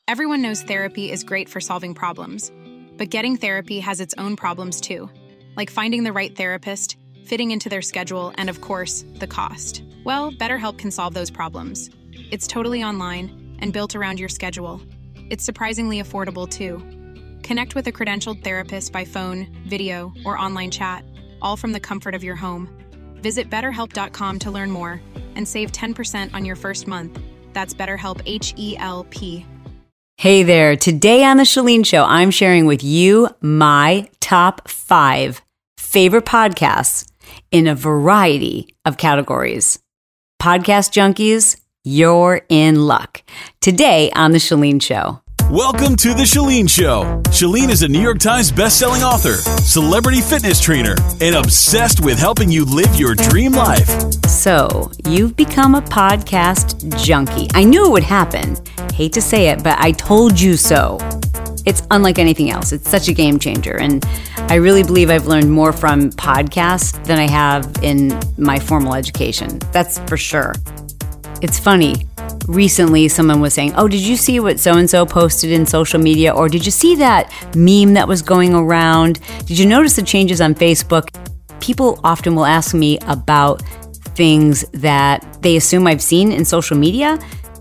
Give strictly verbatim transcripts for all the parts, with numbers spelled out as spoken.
Everyone knows therapy is great for solving problems, but getting therapy has its own problems too, like finding the right therapist, fitting into their schedule, and of course, the cost. Well, BetterHelp can solve those problems. It's totally online and built around your schedule. It's surprisingly affordable too. Connect with a credentialed therapist by phone, video, or online chat, all from the comfort of your home. Visit better help dot com to learn more and save ten percent on your first month. That's BetterHelp, H E L P. Hey there. Today on The Chalene Show, I'm sharing with you my top five favorite podcasts in a variety of categories. Podcast junkies, you're in luck. Today on The Chalene Show. Welcome to The Chalene Show. Chalene is a New York Times bestselling author, celebrity fitness trainer, and obsessed with helping you live your dream life. So, you've become a podcast junkie. I knew it would happen. Hate to say it, but I told you so. It's unlike anything else. It's such a game changer. And I really believe I've learned more from podcasts than I have in my formal education. That's for sure. It's funny. Recently, someone was saying, oh, did you see what so-and-so posted in social media? Or did you see that meme that was going around? Did you notice the changes on Facebook? People often will ask me about things that they assume I've seen in social media.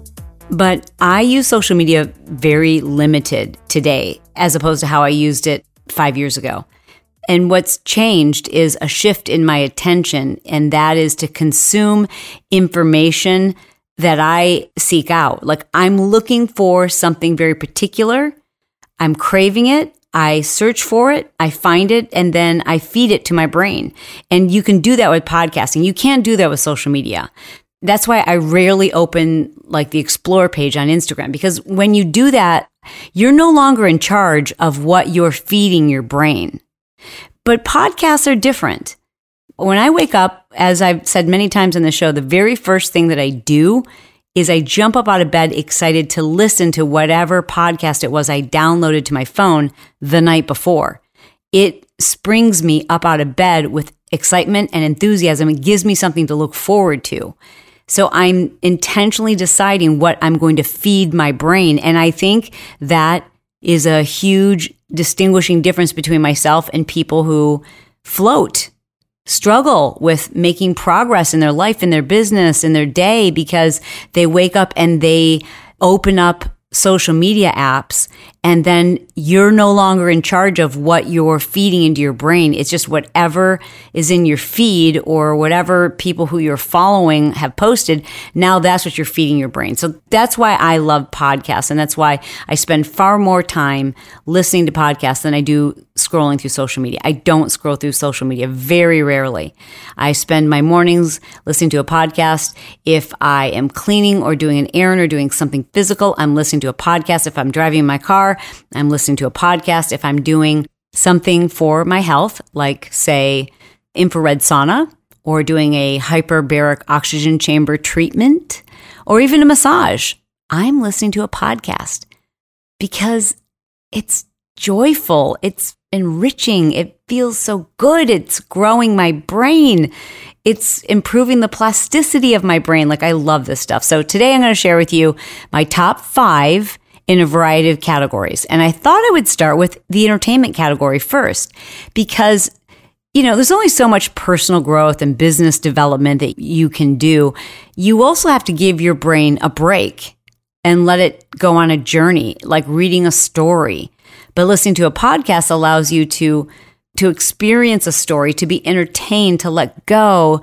But I use social media very limited today, as opposed to how I used it five years ago. And what's changed is a shift in my attention, and that is to consume information that I seek out. Like, I'm looking for something very particular. I'm craving it. I search for it. I find it, and then I feed it to my brain. And you can do that with podcasting. You can't do that with social media. That's why I rarely open like the Explore page on Instagram, because when you do that, you're no longer in charge of what you're feeding your brain. But podcasts are different. When I wake up, as I've said many times on the show, the very first thing that I do is I jump up out of bed excited to listen to whatever podcast it was I downloaded to my phone the night before. It springs me up out of bed with excitement and enthusiasm. It gives me something to look forward to. So I'm intentionally deciding what I'm going to feed my brain. And I think that is a huge distinguishing difference between myself and people who float, struggle with making progress in their life, in their business, in their day, because they wake up and they open up social media apps, and then you're no longer in charge of what you're feeding into your brain. It's just whatever is in your feed or whatever people who you're following have posted. Now that's what you're feeding your brain. So that's why I love podcasts. And that's why I spend far more time listening to podcasts than I do scrolling through social media. I don't scroll through social media very rarely. I spend my mornings listening to a podcast. If I am cleaning or doing an errand or doing something physical, I'm listening to a podcast. If I'm driving my car, I'm listening to a podcast. If I'm doing something for my health, like, say, infrared sauna, or doing a hyperbaric oxygen chamber treatment, or even a massage, I'm listening to a podcast because it's joyful. It's enriching. It feels so good. It's growing my brain. It's improving the plasticity of my brain. Like, I love this stuff. So today I'm going to share with you my top five in a variety of categories. And I thought I would start with the entertainment category first, because, you know, there's only so much personal growth and business development that you can do. You also have to give your brain a break and let it go on a journey, like reading a story. But listening to a podcast allows you to, to experience a story, to be entertained, to let go,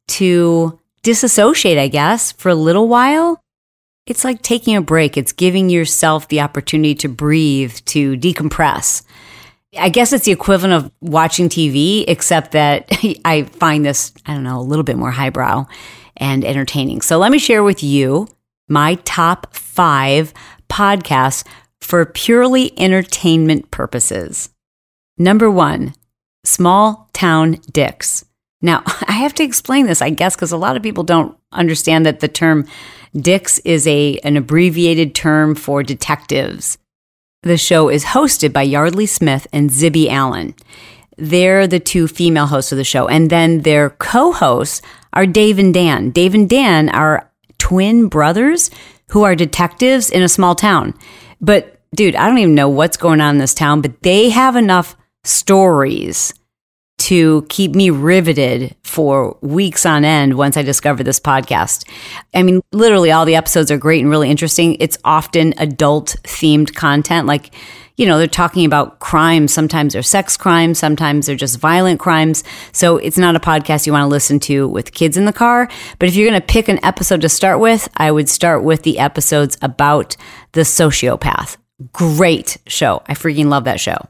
to disassociate, I guess, for a little while. It's like taking a break. It's giving yourself the opportunity to breathe, to decompress. I guess it's the equivalent of watching T V, except that I find this, I don't know, a little bit more highbrow and entertaining. So let me share with you my top five podcasts for purely entertainment purposes. Number one, Small Town Dicks. Now, I have to explain this, I guess, because a lot of people don't understand that the term Dicks is a an abbreviated term for detectives. The show is hosted by Yardley Smith and Zibby Allen. They're the two female hosts of the show. And then their co-hosts are Dave and Dan. Dave and Dan are twin brothers who are detectives in a small town. But dude, I don't even know what's going on in this town, but they have enough stories to keep me riveted for weeks on end once I discovered this podcast. I mean, literally all the episodes are great and really interesting. It's often adult themed content. Like, you know, they're talking about crimes. Sometimes they're sex crimes. Sometimes they're just violent crimes. So it's not a podcast you want to listen to with kids in the car. But if you're going to pick an episode to start with, I would start with the episodes about the sociopath. Great show. I freaking love that show.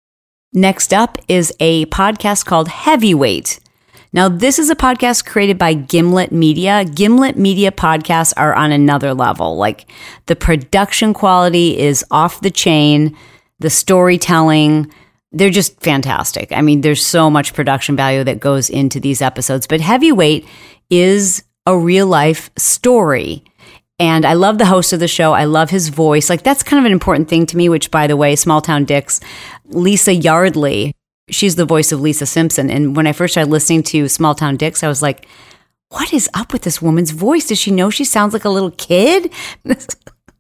Next up is a podcast called Heavyweight. Now, this is a podcast created by Gimlet Media. Gimlet Media podcasts are on another level. Like, the production quality is off the chain, the storytelling, they're just fantastic. I mean, there's so much production value that goes into these episodes. But Heavyweight is a real life story. And I love the host of the show. I love his voice. Like, that's kind of an important thing to me, which, by the way, Small Town Dicks, Lisa Yardley, she's the voice of Lisa Simpson. And when I first started listening to Small Town Dicks, I was like, what is up with this woman's voice? Does she know she sounds like a little kid? This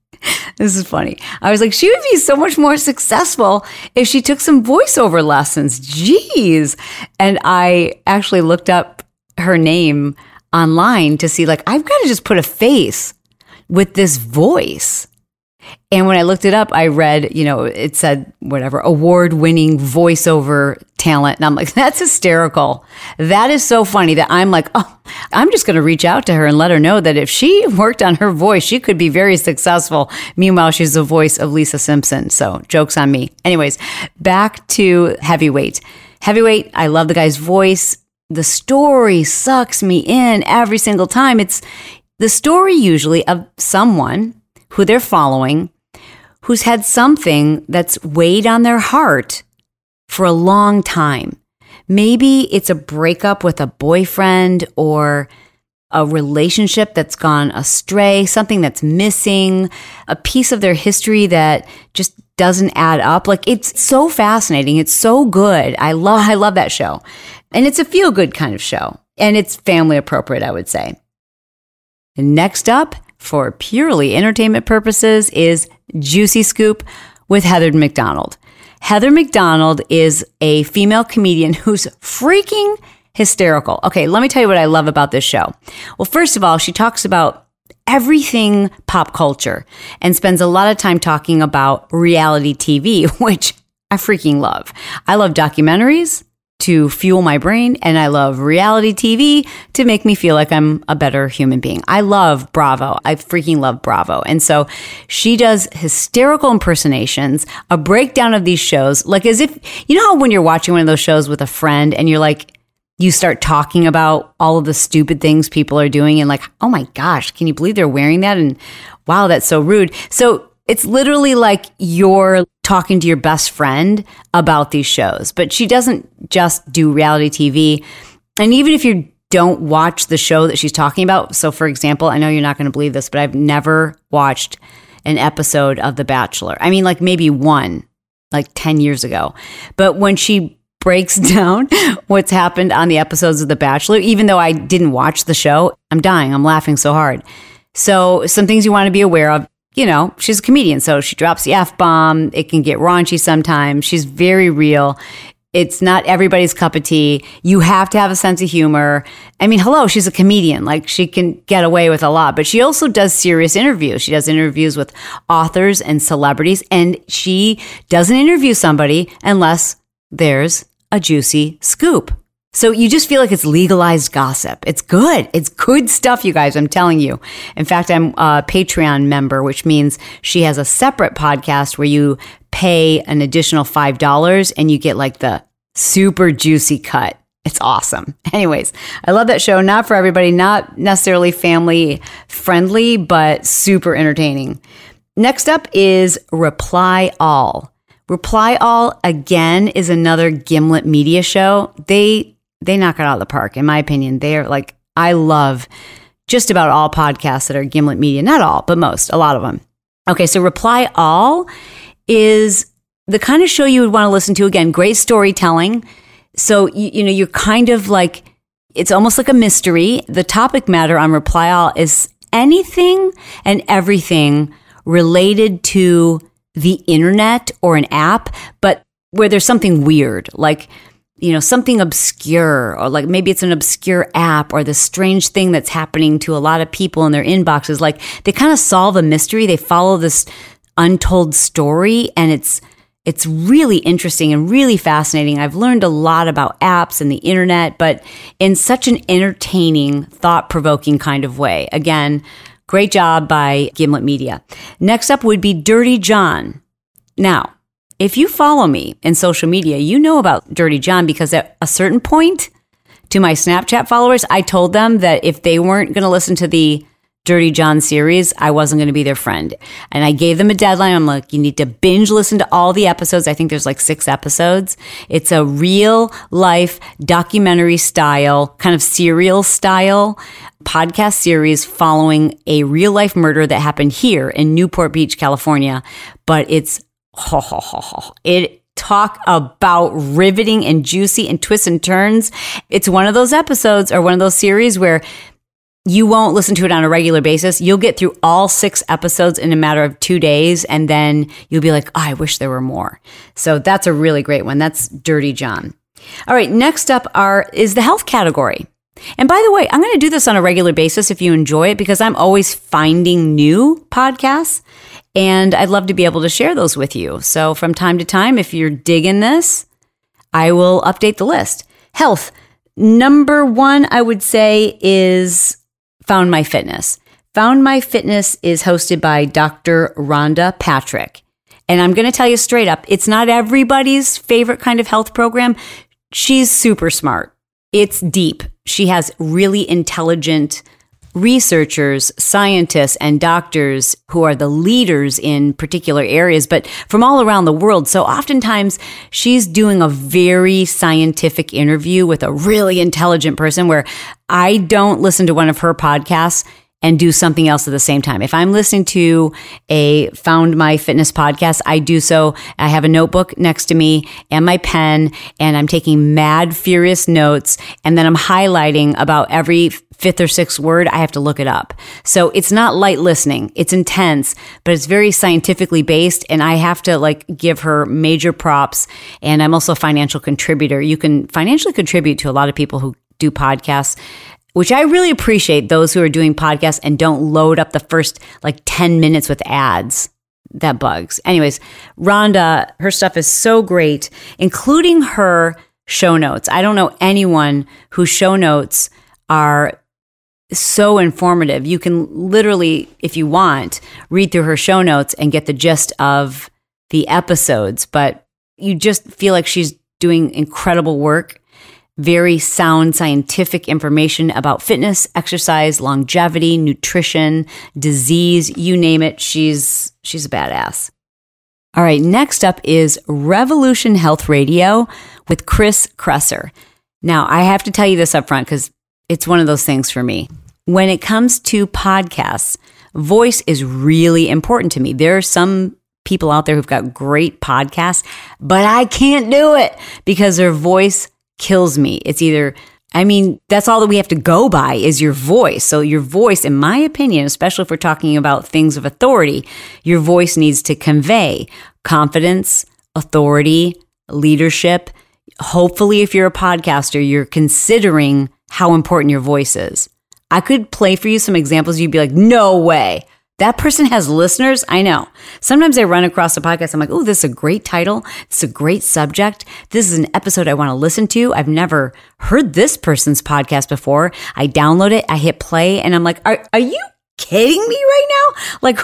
is funny. I was like, she would be so much more successful if she took some voiceover lessons. Jeez. And I actually looked up her name online to see, like, I've got to just put a face with this voice. And when I looked it up, I read, you know, it said whatever, award-winning voiceover talent. And I'm like, that's hysterical. That is so funny that I'm like, oh, I'm just going to reach out to her and let her know that if she worked on her voice, she could be very successful. Meanwhile, she's the voice of Lisa Simpson. So joke's on me. Anyways, back to Heavyweight. Heavyweight, I love the guy's voice. The story sucks me in every single time. It's the story usually of someone who they're following who's had something that's weighed on their heart for a long time. Maybe it's a breakup with a boyfriend or a relationship that's gone astray, something that's missing, a piece of their history that just doesn't add up. Like, it's so fascinating. It's so good. I love, I love that show. And it's a feel-good kind of show. And it's family appropriate, I would say. And next up, for purely entertainment purposes, is Juicy Scoop with Heather McDonald. Heather McDonald is a female comedian who's freaking hysterical. Okay, let me tell you what I love about this show. Well, first of all, she talks about everything pop culture and spends a lot of time talking about reality T V, which I freaking love. I love documentaries to fuel my brain, and I love reality T V to make me feel like I'm a better human being. I love Bravo. I freaking love Bravo. And so she does hysterical impersonations, a breakdown of these shows, like as if, you know how when you're watching one of those shows with a friend and you're like, you start talking about all of the stupid things people are doing and like, oh my gosh, can you believe they're wearing that? And wow, that's so rude. So it's literally like you're talking to your best friend about these shows. But she doesn't just do reality T V. And even if you don't watch the show that she's talking about, so for example, I know you're not going to believe this, but I've never watched an episode of The Bachelor. I mean, like maybe one, like ten years ago. But when she breaks down what's happened on the episodes of The Bachelor, even though I didn't watch the show, I'm dying. I'm laughing so hard. So some things you want to be aware of. You know, she's a comedian, so she drops the F-bomb. It can get raunchy sometimes. She's very real. It's not everybody's cup of tea. You have to have a sense of humor. I mean, hello, she's a comedian. Like, she can get away with a lot. But she also does serious interviews. She does interviews with authors and celebrities. And she doesn't interview somebody unless there's a juicy scoop. So you just feel like it's legalized gossip. It's good. It's good stuff, you guys. I'm telling you. In fact, I'm a Patreon member, which means she has a separate podcast where you pay an additional five dollars and you get like the super juicy cut. It's awesome. Anyways, I love that show. Not for everybody, not necessarily family friendly, but super entertaining. Next up is Reply All. Reply All, again, is another Gimlet Media show. They They knock it out of the park, in my opinion. They are like, I love just about all podcasts that are Gimlet Media. Not all, but most, a lot of them. Okay, so Reply All is the kind of show you would want to listen to. Again, great storytelling. So, you, you know, you're kind of like, it's almost like a mystery. The topic matter on Reply All is anything and everything related to the internet or an app, but where there's something weird, like, you know, something obscure, or like maybe it's an obscure app or this strange thing that's happening to a lot of people in their inboxes. Like they kind of solve a mystery. They follow this untold story, and it's it's really interesting and really fascinating. I've learned a lot about apps and the internet, but in such an entertaining, thought-provoking kind of way. Again, great job by Gimlet Media. Next up would be Dirty John. Now, if you follow me in social media, you know about Dirty John, because at a certain point to my Snapchat followers, I told them that if they weren't going to listen to the Dirty John series, I wasn't going to be their friend. And I gave them a deadline. I'm like, you need to binge listen to all the episodes. I think there's like six episodes. It's a real life documentary style, kind of serial style podcast series following a real life murder that happened here in Newport Beach, California. But it's, ho, ho, ho, ho. It talk about riveting and juicy and twists and turns. It's one of those episodes or one of those series where you won't listen to it on a regular basis. You'll get through all six episodes in a matter of two days, and then you'll be like, oh, I wish there were more. So that's a really great one. That's Dirty John. All right, next up are is the health category. And by the way, I'm going to do this on a regular basis if you enjoy it, because I'm always finding new podcasts, and I'd love to be able to share those with you. So from time to time, if you're digging this, I will update the list. Health. Number one, I would say, is Found My Fitness. Found My Fitness is hosted by Doctor Rhonda Patrick. And I'm going to tell you straight up, it's not everybody's favorite kind of health program. She's super smart. It's deep. She has really intelligent researchers, scientists, and doctors who are the leaders in particular areas, but from all around the world. So oftentimes she's doing a very scientific interview with a really intelligent person, where I don't listen to one of her podcasts and do something else at the same time. If I'm listening to a Found My Fitness podcast, I do so. I have a notebook next to me and my pen, and I'm taking mad, furious notes, and then I'm highlighting about every fifth or sixth word. I have to look it up. So it's not light listening. It's intense, but it's very scientifically based, and I have to like give her major props. And I'm also a financial contributor. You can financially contribute to a lot of people who do podcasts, which I really appreciate, those who are doing podcasts and don't load up the first like ten minutes with ads. That bugs. Anyways, Rhonda, her stuff is so great, including her show notes. I don't know anyone whose show notes are so informative. You can literally, if you want, read through her show notes and get the gist of the episodes, but you just feel like she's doing incredible work. Very sound scientific information about fitness, exercise, longevity, nutrition, disease, you name it. She's she's a badass. All right, next up is Revolution Health Radio with Chris Kresser. Now, I have to tell you this up front because it's one of those things for me. When it comes to podcasts, voice is really important to me. There are some people out there who've got great podcasts, but I can't do it because their voice kills me. It's either, I mean, that's all that we have to go by is your voice. So your voice, in my opinion, especially if we're talking about things of authority, your voice needs to convey confidence, authority, leadership. Hopefully, if you're a podcaster, you're considering how important your voice is. I could play for you some examples. You'd be like, no way. That person has listeners? I know. Sometimes I run across a podcast. I'm like, oh, this is a great title. This is a great subject. This is an episode I want to listen to. I've never heard this person's podcast before. I download it. I hit play and I'm like, are, are you kidding me right now? Like,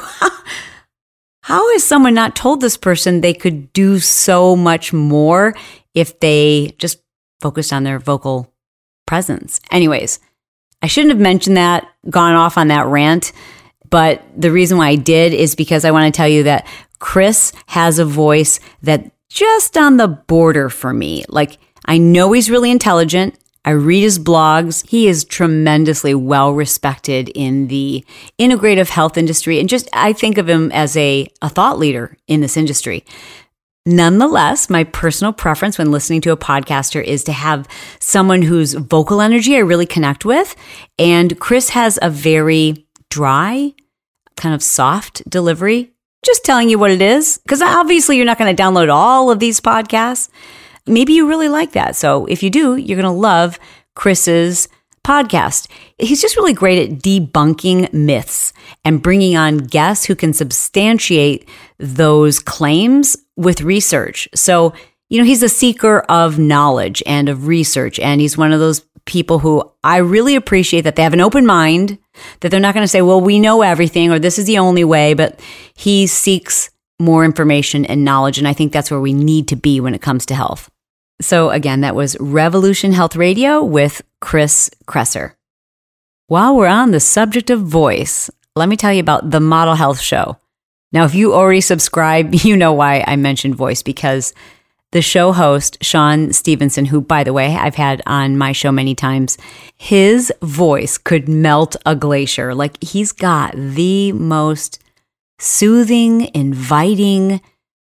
how has someone not told this person they could do so much more if they just focused on their vocal presence? Anyways, I shouldn't have mentioned that, gone off on that rant. But the reason why I did is because I want to tell you that Chris has a voice that just on the border for me. Like, I know he's really intelligent. I read his blogs. He is tremendously well respected in the integrative health industry. And just, I think of him as a, a thought leader in this industry. Nonetheless, my personal preference when listening to a podcaster is to have someone whose vocal energy I really connect with. And Chris has a very dry, kind of soft delivery. just telling you what it is, because obviously you're not going to download all of these podcasts. Maybe you really like that. So if you do, you're going to love Chris's podcast. He's just really great at debunking myths and bringing on guests who can substantiate those claims with research. So, you know, he's a seeker of knowledge and of research, and he's one of those people who I really appreciate that they have an open mind, that they're not going to say, well, we know everything or this is the only way, but he seeks more information and knowledge. And I think that's where we need to be when it comes to health. So again, that was Revolution Health Radio with Chris Kresser. While we're on the subject of voice, let me tell you about the Model Health Show. Now, if you already subscribe, you know why I mentioned voice, because the show host, Shawn Stevenson, who, by the way, I've had on my show many times, his voice could melt a glacier. Like, he's got the most soothing, inviting,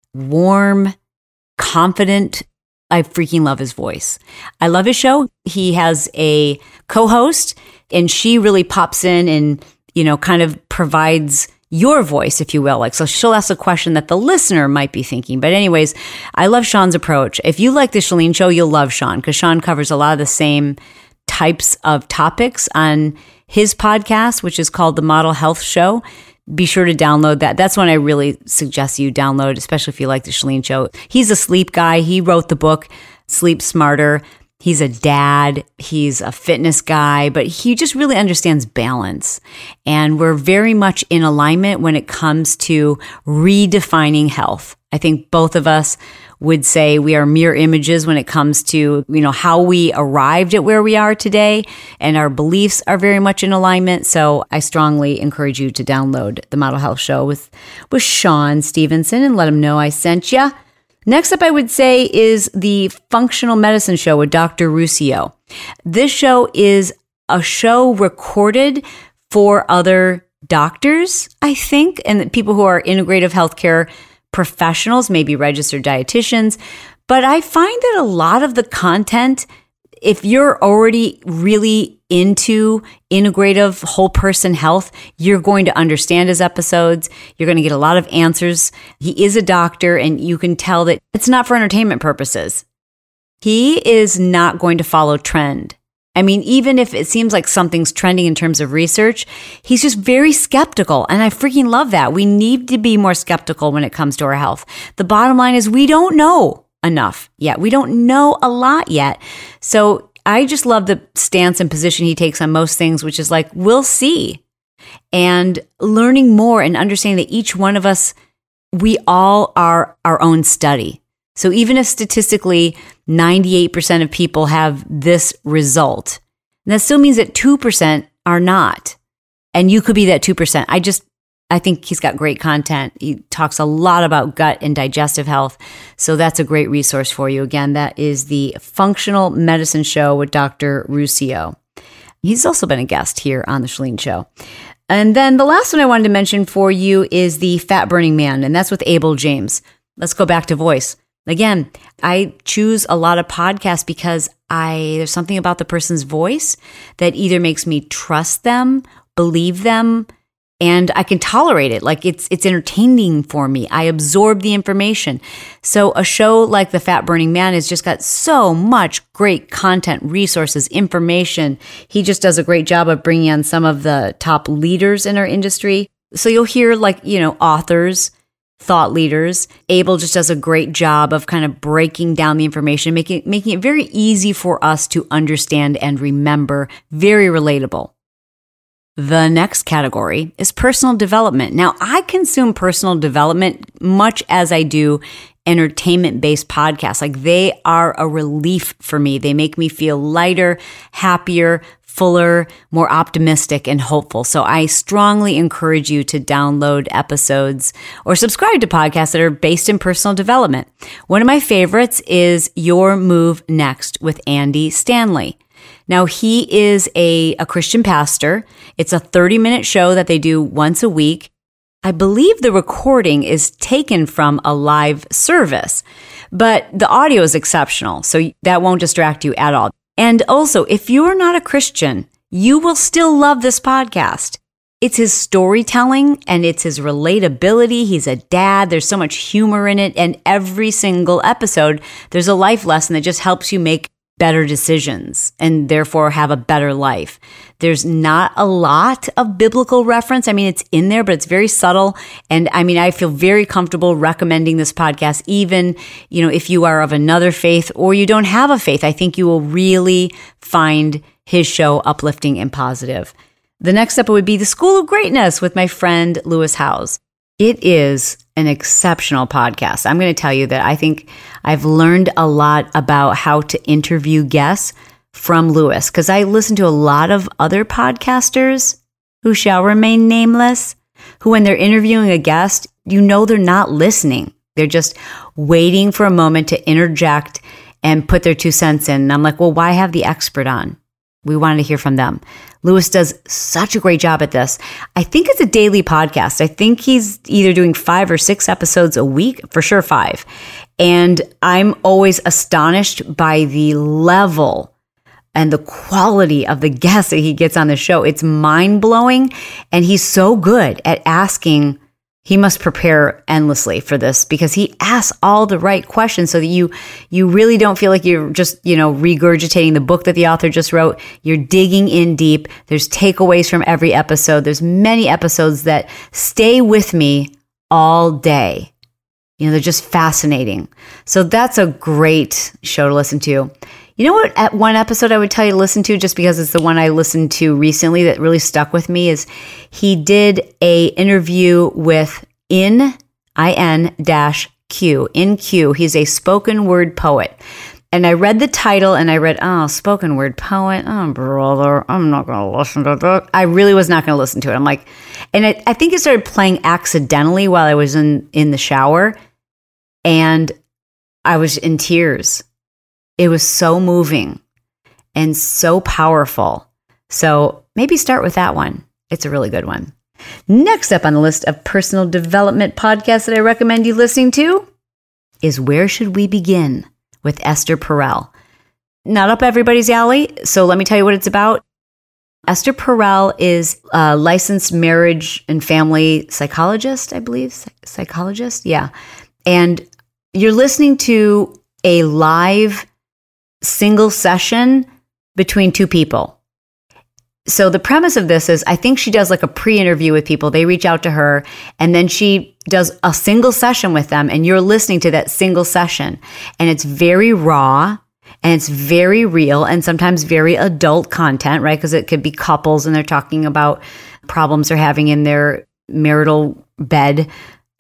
warm, confident. I freaking love his voice. I love his show. He has a co-host, and she really pops in and, you know, kind of provides your voice, if you will. Like, so she'll ask a question that the listener might be thinking. But anyways, I love Shawn's approach. If you like the Chalene Show, you'll love Shawn, because Shawn covers a lot of the same types of topics on his podcast, which is called The Model Health Show. Be sure to download that. That's one I really suggest you download, especially if you like the Chalene Show. He's a sleep guy. He wrote the book, Sleep Smarter. He's a dad. He's a fitness guy, but he just really understands balance. And we're very much in alignment when it comes to redefining health. I think both of us would say we are mirror images when it comes to, you know, how we arrived at where we are today, and our beliefs are very much in alignment. So I strongly encourage you to download the Model Health Show with, with Shawn Stevenson and let him know I sent ya. Next up, I would say, is the Functional Medicine Show with Doctor Ruscio. This show is a show recorded for other doctors, I think, and people who are integrative healthcare professionals, maybe registered dietitians. But I find that a lot of the content, if you're already really into integrative whole person health, you're going to understand his episodes. You're going to get a lot of answers. He is a doctor, and you can tell that it's not for entertainment purposes. He is not going to follow trend. I mean, even if it seems like something's trending in terms of research, he's just very skeptical. And I freaking love that. We need to be more skeptical when it comes to our health. The bottom line is we don't know enough yet. We don't know a lot yet. So I just love the stance and position he takes on most things, which is like, we'll see. And learning more and understanding that each one of us, we all are our own study. So even if statistically ninety-eight percent of people have this result, that still means that two percent are not. And you could be that two percent. I just, I think he's got great content. He talks a lot about gut and digestive health. So that's a great resource for you. Again, that is the Functional Medicine Show with Doctor Ruscio. He's also been a guest here on the Chalene Show. And then the last one I wanted to mention for you is the Fat Burning Man, and that's with Abel James. Let's go back to voice. Again, I choose a lot of podcasts because I there's something about the person's voice that either makes me trust them, believe them, and I can tolerate it. Like it's it's entertaining for me. I absorb the information. So a show like The Fat Burning Man has just got so much great content, resources, information. He just does a great job of bringing on some of the top leaders in our industry. So you'll hear like, you know, authors, thought leaders. Abel just does a great job of kind of breaking down the information, making, making it very easy for us to understand and remember, very relatable. The next category is personal development. Now, I consume personal development much as I do entertainment-based podcasts. Like they are a relief for me. They make me feel lighter, happier, fuller, more optimistic, and hopeful. So I strongly encourage you to download episodes or subscribe to podcasts that are based in personal development. One of my favorites is Your Move Next with Andy Stanley. Now, he is a, a Christian pastor. It's a thirty-minute show that they do once a week. I believe the recording is taken from a live service, but the audio is exceptional, so that won't distract you at all. And also, if you are not a Christian, you will still love this podcast. It's his storytelling and it's his relatability. He's a dad. There's so much humor in it. And every single episode, there's a life lesson that just helps you make better decisions and therefore have a better life. There's not a lot of biblical reference. I mean, it's in there, but it's very subtle. And I mean, I feel very comfortable recommending this podcast, even, you know, if you are of another faith or you don't have a faith. I think you will really find his show uplifting and positive. The next step would be The School of Greatness with my friend Lewis Howes. It is an exceptional podcast. I'm going to tell you that I think I've learned a lot about how to interview guests from Lewis, because I listen to a lot of other podcasters who shall remain nameless, who when they're interviewing a guest, you know they're not listening. They're just waiting for a moment to interject and put their two cents in. And I'm like, well, why have the expert on? We wanted to hear from them. Lewis does such a great job at this. I think it's a daily podcast. I think he's either doing five or six episodes a week, for sure five. And I'm always astonished by the level and the quality of the guests that he gets on the show. It's mind-blowing. And he's so good at asking. He must prepare endlessly for this because he asks all the right questions so that you you really don't feel like you're just, you know, regurgitating the book that the author just wrote. You're digging in deep. There's takeaways from every episode. There's many episodes that stay with me all day. You know, they're just fascinating. So that's a great show to listen to. You know what? At one episode I would tell you to listen to, just because it's the one I listened to recently that really stuck with me, is he did a interview with In, I N dash Q, In Q. He's a spoken word poet. And I read the title and I read, oh, spoken word poet. Oh, brother, I'm not going to listen to that. I really was not going to listen to it. I'm like, and I, I think it started playing accidentally while I was in, in the shower. And I was in tears. It was so moving and so powerful. So maybe start with that one. It's a really good one. Next up on the list of personal development podcasts that I recommend you listening to is Where Should We Begin with Esther Perel. Not up everybody's alley, so let me tell you what it's about. Esther Perel is a licensed marriage and family psychologist, I believe. Psychologist? Yeah. And you're listening to a live single session between two people. So the premise of this is, I think she does like a pre-interview with people. They reach out to her and then she does a single session with them and you're listening to that single session. And it's very raw and it's very real and sometimes very adult content, right? Because it could be couples and they're talking about problems they're having in their marital bed.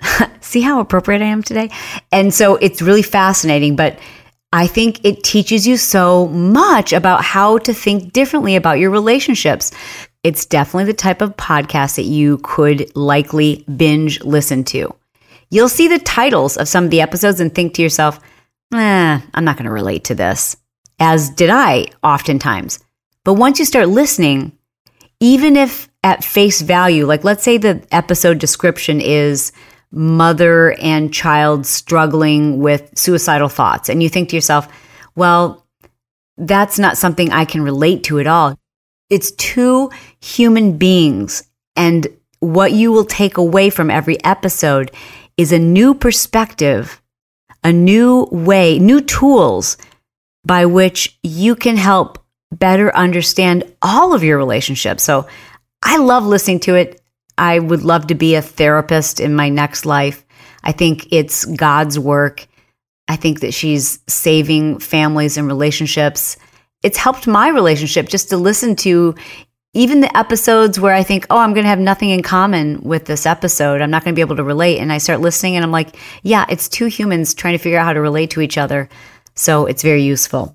See how appropriate I am today? And so it's really fascinating, but I think it teaches you so much about how to think differently about your relationships. It's definitely the type of podcast that you could likely binge listen to. You'll see the titles of some of the episodes and think to yourself, eh, I'm not going to relate to this, as did I oftentimes. But once you start listening, even if at face value, like let's say the episode description is mother and child struggling with suicidal thoughts. And you think to yourself, well, that's not something I can relate to at all. It's two human beings. And what you will take away from every episode is a new perspective, a new way, new tools by which you can help better understand all of your relationships. So I love listening to it. I would love to be a therapist in my next life. I think it's God's work. I think that she's saving families and relationships. It's helped my relationship just to listen to even the episodes where I think, oh, I'm going to have nothing in common with this episode. I'm not going to be able to relate. And I start listening and I'm like, yeah, it's two humans trying to figure out how to relate to each other. So it's very useful.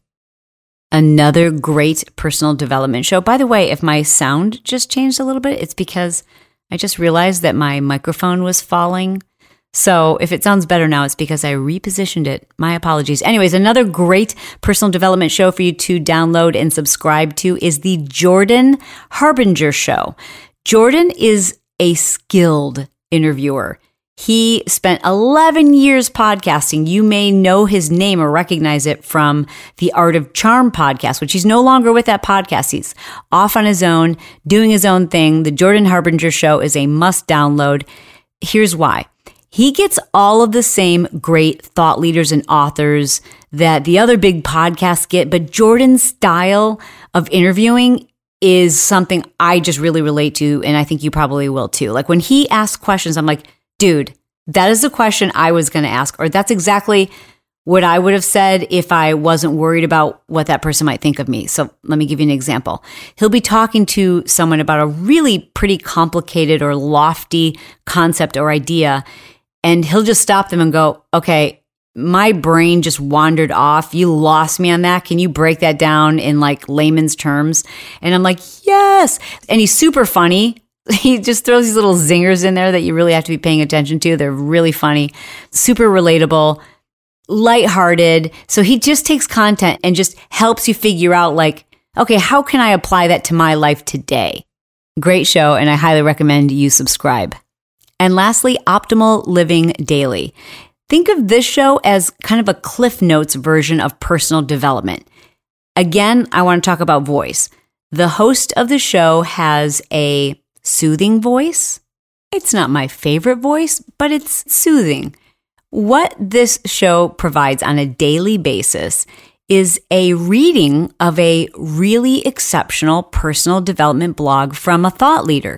Another great personal development show. By the way, if my sound just changed a little bit, it's because I just realized that my microphone was falling. So if it sounds better now, it's because I repositioned it. My apologies. Anyways, another great personal development show for you to download and subscribe to is the Jordan Harbinger Show. Jordan is a skilled interviewer. He spent eleven years podcasting. You may know his name or recognize it from the Art of Charm podcast, which he's no longer with that podcast. He's off on his own, doing his own thing. The Jordan Harbinger Show is a must download. Here's why. He gets all of the same great thought leaders and authors that the other big podcasts get, but Jordan's style of interviewing is something I just really relate to, and I think you probably will too. Like when he asks questions, I'm like, dude, that is the question I was going to ask, or that's exactly what I would have said if I wasn't worried about what that person might think of me. So let me give you an example. He'll be talking to someone about a really pretty complicated or lofty concept or idea, and he'll just stop them and go, okay, my brain just wandered off. You lost me on that. Can you break that down in like layman's terms? And I'm like, yes. And he's super funny. He just throws these little zingers in there that you really have to be paying attention to. They're really funny, super relatable, lighthearted. So he just takes content and just helps you figure out like, okay, how can I apply that to my life today? Great show, and I highly recommend you subscribe. And lastly, Optimal Living Daily. Think of this show as kind of a Cliff Notes version of personal development. Again, I want to talk about voice. The host of the show has a soothing voice. It's not my favorite voice, but it's soothing. What this show provides on a daily basis is a reading of a really exceptional personal development blog from a thought leader.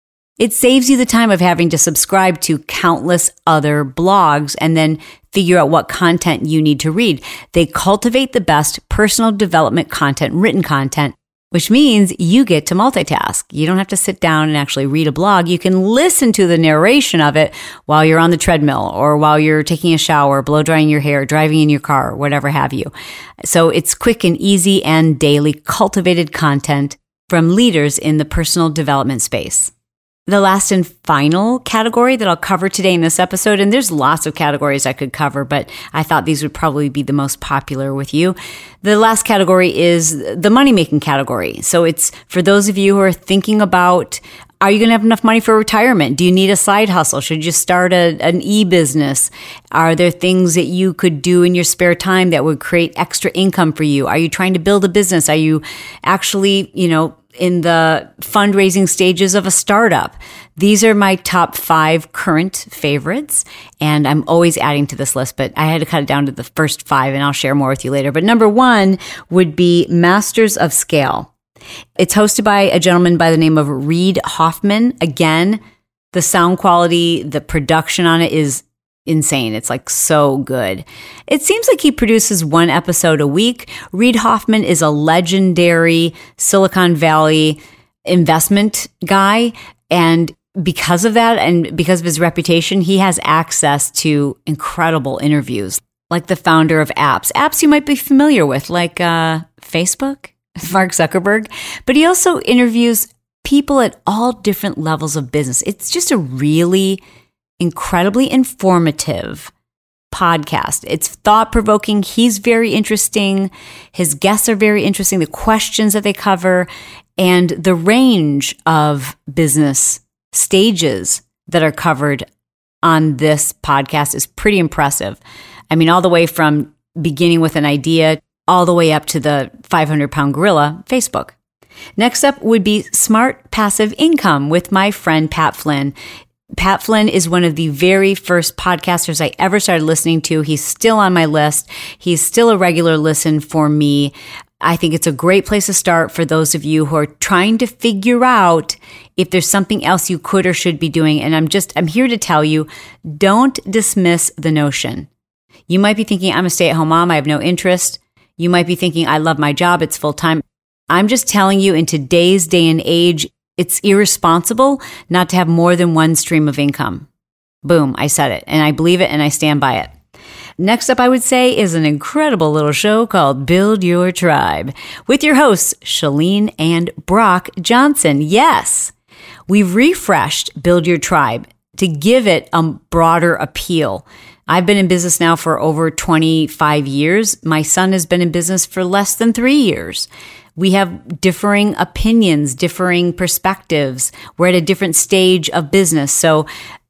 It saves you the time of having to subscribe to countless other blogs and then figure out what content you need to read. They cultivate the best personal development content, written content, which means you get to multitask. You don't have to sit down and actually read a blog. You can listen to the narration of it while you're on the treadmill or while you're taking a shower, blow drying your hair, driving in your car, whatever have you. So it's quick and easy and daily cultivated content from leaders in the personal development space. The last and final category that I'll cover today in this episode, and there's lots of categories I could cover, but I thought these would probably be the most popular with you. The last category is the money-making category. So it's for those of you who are thinking about, are you going to have enough money for retirement? Do you need a side hustle? Should you start a, an e-business? Are there things that you could do in your spare time that would create extra income for you? Are you trying to build a business? Are you actually, you know, in the fundraising stages of a startup? These are my top five current favorites, and I'm always adding to this list, but I had to cut it down to the first five, and I'll share more with you later. But number one would be Masters of Scale. It's hosted by a gentleman by the name of Reid Hoffman. Again, the sound quality, the production on it is insane. It's like so good. It seems like he produces one episode a week. Reid Hoffman is a legendary Silicon Valley investment guy. And because of that, and because of his reputation, he has access to incredible interviews, like the founder of apps, apps you might be familiar with, like uh, Facebook, Mark Zuckerberg. But he also interviews people at all different levels of business. It's just a really incredibly informative podcast. It's thought-provoking. He's very interesting. His guests are very interesting. The questions that they cover and the range of business stages that are covered on this podcast is pretty impressive. I mean, all the way from beginning with an idea all the way up to the five hundred pound gorilla, Facebook. Next up would be Smart Passive Income with my friend Pat Flynn. Pat Flynn is one of the very first podcasters I ever started listening to. He's still on my list. He's still a regular listen for me. I think it's a great place to start for those of you who are trying to figure out if there's something else you could or should be doing. And I'm just, I'm here to tell you, don't dismiss the notion. You might be thinking, I'm a stay-at-home mom. I have no interest. You might be thinking, I love my job. It's full-time. I'm just telling you, in today's day and age, it's irresponsible not to have more than one stream of income. Boom, I said it, and I believe it, and I stand by it. Next up, I would say, is an incredible little show called Build Your Tribe with your hosts, Chalene and Brock Johnson. Yes, we've refreshed Build Your Tribe to give it a broader appeal. I've been in business now for over twenty-five years. My son has been in business for less than three years. We have differing opinions, differing perspectives. We're at a different stage of business. So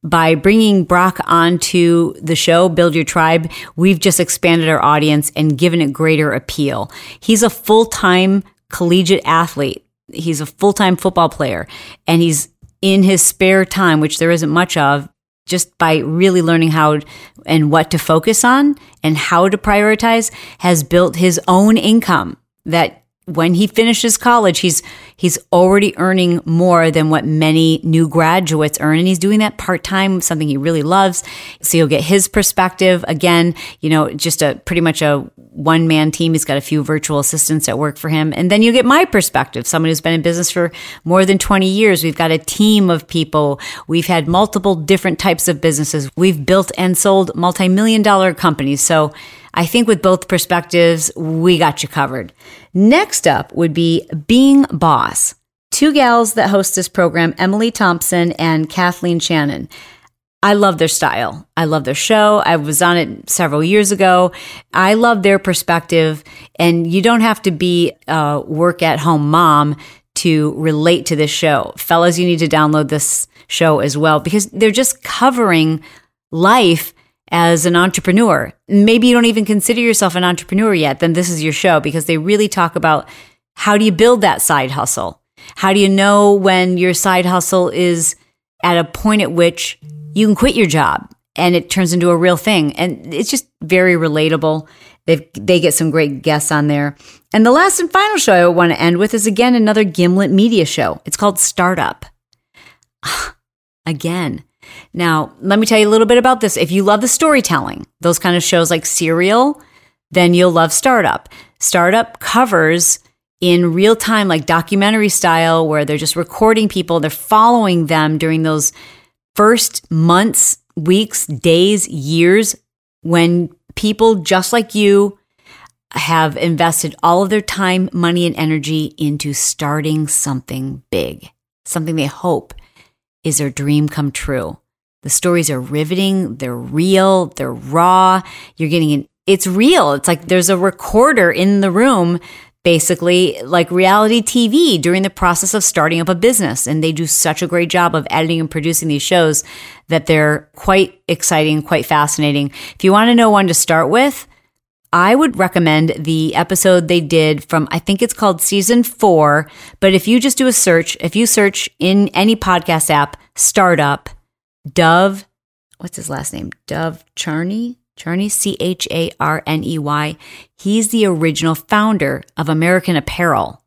by bringing Brock onto the show, Build Your Tribe, we've just expanded our audience and given it greater appeal. He's a full-time collegiate athlete. He's a full-time football player, and he's in his spare time, which there isn't much of, just by really learning how and what to focus on and how to prioritize, has built his own income that when he finishes college, he's he's already earning more than what many new graduates earn. And he's doing that part-time, something he really loves. So you'll get his perspective. Again, you know, just a pretty much a one-man team. He's got a few virtual assistants that work for him. And then you get my perspective, someone who's been in business for more than twenty years. We've got a team of people. We've had multiple different types of businesses. We've built and sold multi-million dollar companies. So I think with both perspectives, we got you covered. Next up would be Being Boss. Two gals that host this program, Emily Thompson and Kathleen Shannon. I love their style. I love their show. I was on it several years ago. I love their perspective. And you don't have to be a work-at-home mom to relate to this show. Fellas, you need to download this show as well because they're just covering life as an entrepreneur. Maybe you don't even consider yourself an entrepreneur yet, then this is your show because they really talk about how do you build that side hustle? How do you know when your side hustle is at a point at which you can quit your job and it turns into a real thing? And it's just very relatable. They they get some great guests on there. And the last and final show I want to end with is, again, another Gimlet Media show. It's called Startup. Again. Now, let me tell you a little bit about this. If you love the storytelling, those kind of shows like Serial, then you'll love Startup. Startup covers in real time, like documentary style, where they're just recording people. They're following them during those first months, weeks, days, years, when people just like you have invested all of their time, money, and energy into starting something big, something they hope is their dream come true. The stories are riveting. They're real. They're raw. You're getting an, it's real. It's like there's a recorder in the room, basically like reality T V during the process of starting up a business. And they do such a great job of editing and producing these shows that they're quite exciting, quite fascinating. If you want to know one to start with, I would recommend the episode they did from, I think it's called season four. But if you just do a search, if you search in any podcast app, Startup, Dov, what's his last name? Dov Charney? Charney, C H A R N E Y. He's the original founder of American Apparel.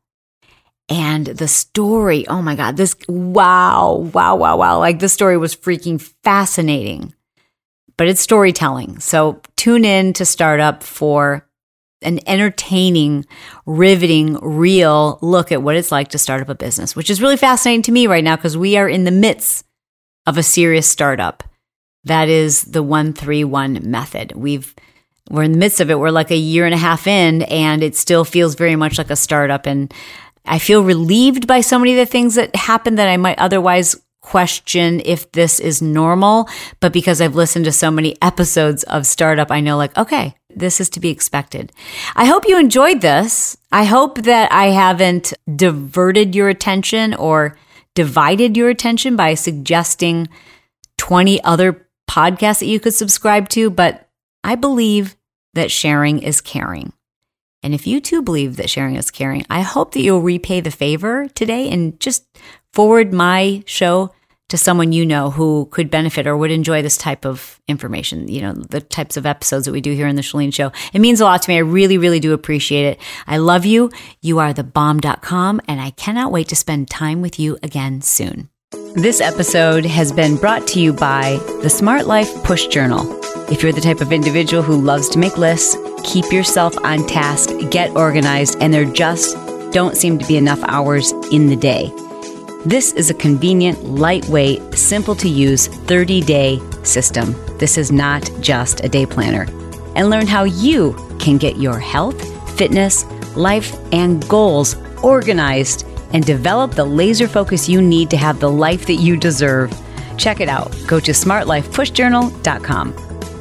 And the story, oh my God, this, wow, wow, wow, wow. Like this story was freaking fascinating. But it's storytelling. So tune in to Startup for an entertaining, riveting, real look at what it's like to start up a business, which is really fascinating to me right now because we are in the midst of a serious startup. That is the one three one method. We've, we're in the midst of it. We're like a year and a half in, and it still feels very much like a startup. And I feel relieved by so many of the things that happened that I might otherwise question if this is normal, but because I've listened to so many episodes of Startup, I know like, okay, this is to be expected. I hope you enjoyed this. I hope that I haven't diverted your attention or divided your attention by suggesting twenty other podcasts that you could subscribe to, but I believe that sharing is caring. And if you too believe that sharing is caring, I hope that you'll repay the favor today and just forward my show to someone you know who could benefit or would enjoy this type of information, you know, the types of episodes that we do here in the Chalene Show. It means a lot to me. I really, really do appreciate it. I love you. You are the bomb dot com, and I cannot wait to spend time with you again soon. This episode has been brought to you by the Smart Life Push Journal. If you're the type of individual who loves to make lists, keep yourself on task, get organized, and there just don't seem to be enough hours in the day, this is a convenient, lightweight, simple to use thirty-day system. This is not just a day planner. And learn how you can get your health, fitness, life, and goals organized and develop the laser focus you need to have the life that you deserve. Check it out. Go to smart life push journal dot com.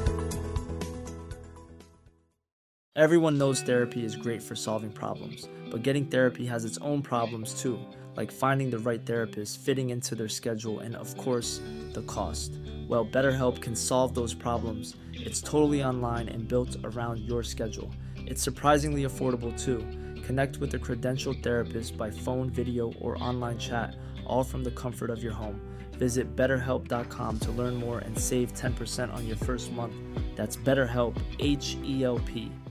Everyone knows therapy is great for solving problems, but getting therapy has its own problems too, like finding the right therapist, fitting into their schedule, and of course, the cost. Well, BetterHelp can solve those problems. It's totally online and built around your schedule. It's surprisingly affordable too. Connect with a credentialed therapist by phone, video, or online chat, all from the comfort of your home. Visit better help dot com to learn more and save ten percent on your first month. That's BetterHelp, H E L P.